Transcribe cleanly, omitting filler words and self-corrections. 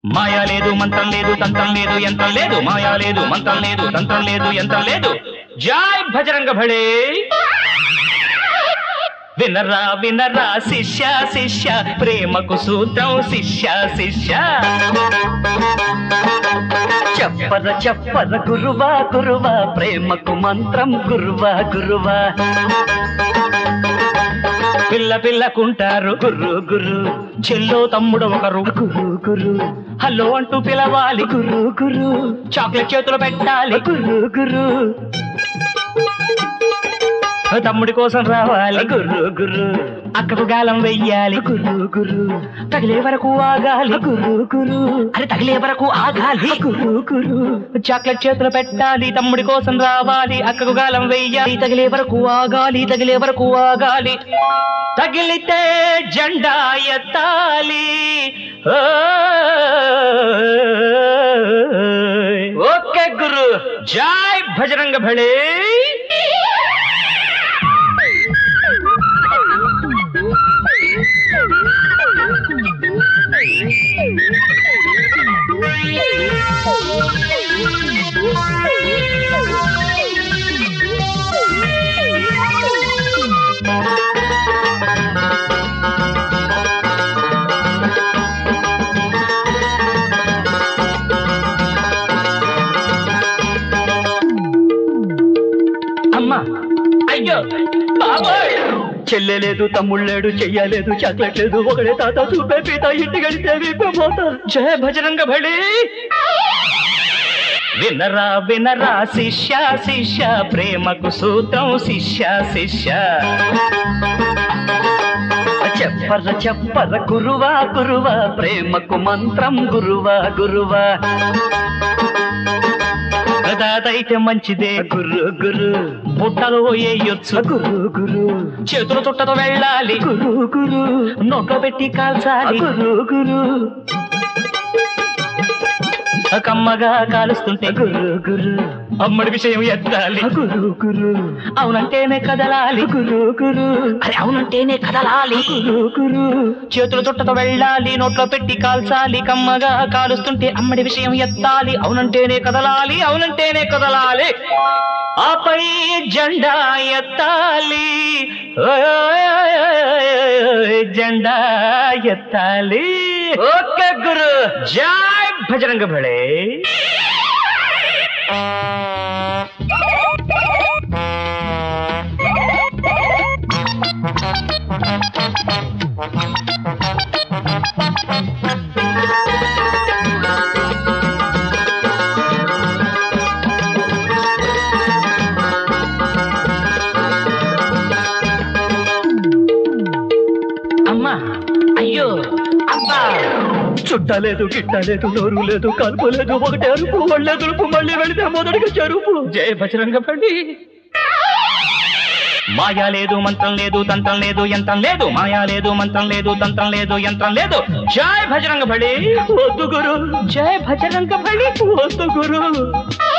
మాయా లేదు మంత్రం లేదు తంత్రం లేదు యంత్రం లేదు మాయా లేదు మంత్రం లేదు తంత్రం లేదు యంత్రం లేదు జై భజరంగ భళే వినరా వినరా శిష్య శిష్య ప్రేమకు సూత్రం శిష్య శిష్య చెప్పర చెప్పర గురువా గురువా ప్రేమకు మంత్రం గురువా గురువా పిల్ల పిల్లకుంటారు గురు గురు చెల్లో తమ్ముడు ఒకరు గురు గురు హలో అంటూ పిలవాలి గురు గురు చాక్లెట్ చేతులు పెట్టాలి గురు గురు తమ్ముడి కోసం రావాలి గురు గురు అక్కకు గాలం వెయ్యాలి గురు గురు తగిలే వరకు ఆగాలి గురు గురు అరే తగిలే వరకు ఆగాలి గురు గురు చాక్లెట్ చేతులు పెట్టాలి తమ్ముడి కోసం రావాలి అక్కకు గాలం వెయ్యాలి తగిలే వరకు ఆగాలి తగిలే వరకు ఆగాలి తగిలితే జెండా ఎత్తాలి ఓకే గురు జై భజరంగ భళే అమ్మా అయ్యో బాబోయ్ చెల్లెలేదు తమ్ముళ్ళేడు చెయ్యలేదు చాక్లెట్ లేదు ఒకడే తాత చూపే పీత ఇంటికెళ్తే విప్పమోత జయ భజరంగ భళి వినరా వినరా శిష్య శిష్య ప్రేమకు సూత్రం శిష్య శిష్య చెప్పర చెప్పర గురువా గురువా ప్రేమకు మంత్రం గురువా గురువా అయితే మంచిదే గురు గురు బుట్టలో వేయొచ్చు గురు గురు చేతుల చుట్టతో వెళ్ళాలి గురు గురు నోట్లో పెట్టి కాల్చాలి గురు గురు కమ్మగా కాలుస్తుంటే గురు గురు అమ్మడి విషయం ఎత్తాలి గురు గురు అవునంటేనే కదలాలి గురు గురు అరే అవునంటేనే కదలాలి గురు గురు చేతుల చుట్టతో వెళ్ళాలి నోట్లో పెట్టి కాల్చాలి కమ్మగా కాలుస్తుంటే అమ్మడి విషయం ఎత్తాలి అవునంటేనే కదలాలి అవునంటేనే కదలాలి ఆపై జెండా ఎత్తాలి జెండా ఎత్తాలి ఓకే గురు జై భజరంగ భళే అమ్మా అయ్యో అబ్బా చుట్టలేదు గిట్టలేదు నోరు లేదు కలుపు లేదు ఒకటే అరుపు మళ్ళీ దులుపు మళ్ళీ వెళితే మొదటిగా చెరుపు జయ భజరంగ భళి మాయా లేదు మంత్రం లేదు తంత్రం లేదు యంత్రం లేదు మాయా లేదు మంత్రం లేదు తంత్రం లేదు యంత్రం లేదు జై భజరంగ భళి వద్దు గురు జై భజరంగ భళి వద్దు గురు